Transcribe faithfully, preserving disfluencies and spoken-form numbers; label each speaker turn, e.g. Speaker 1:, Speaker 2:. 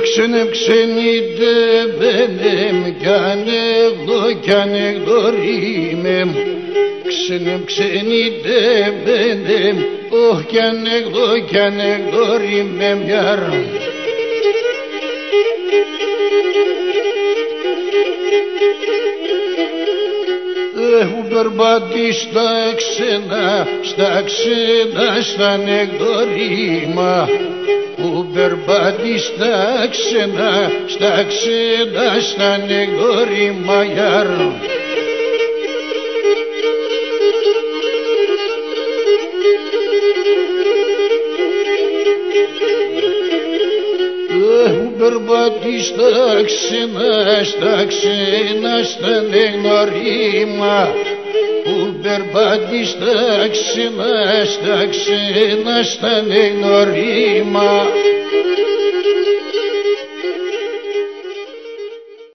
Speaker 1: ξενευξενητεύενεμ κι ανεγδό κι ανεγδωρήμεμ. Ξενευξενητεύενεμ, όχ κι ανεγδό κι ανεγδωρήμεμ. Έχω περπατήσει στα ξένα, στα ξένα, στα ανεγδωρήμα. Που περπατήσει στα ξένα, στα ξένα, στα ανεγδωρήμα. Έχω περπατήσει στα ξένα, στα ξένα, στα ανεγνωρίμα. Που περπατήσει στα ξένα, στα ξένα, στα ανεγνωρίμα.